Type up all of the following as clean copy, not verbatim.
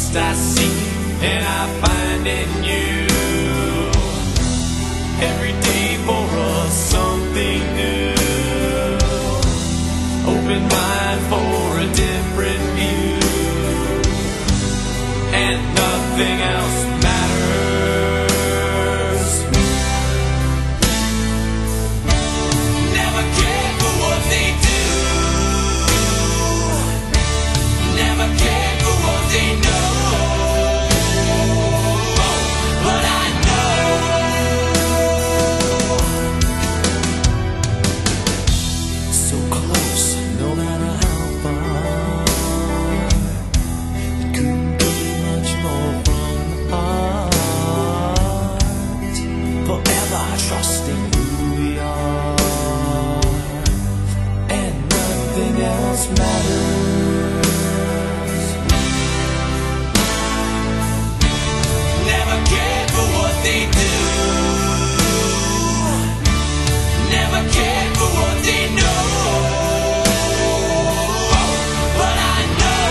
lost I seek and I find in you. Every day for us something new. Open mind for a different view, and nothing else matters. Never cared for what they do. Never cared for what they know. But I know so close, no matter how far. It couldn't be much more from the heart. Forever trusting who we are, and nothing else matters. Never cared for what they do. Never cared for what they know. But I know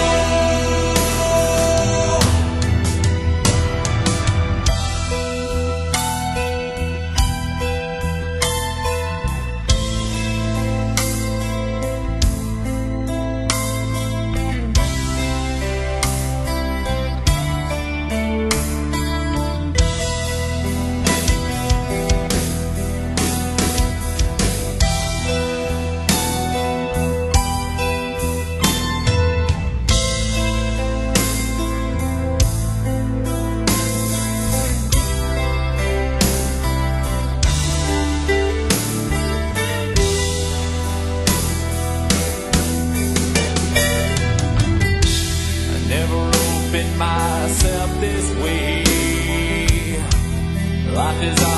myself this way. Life is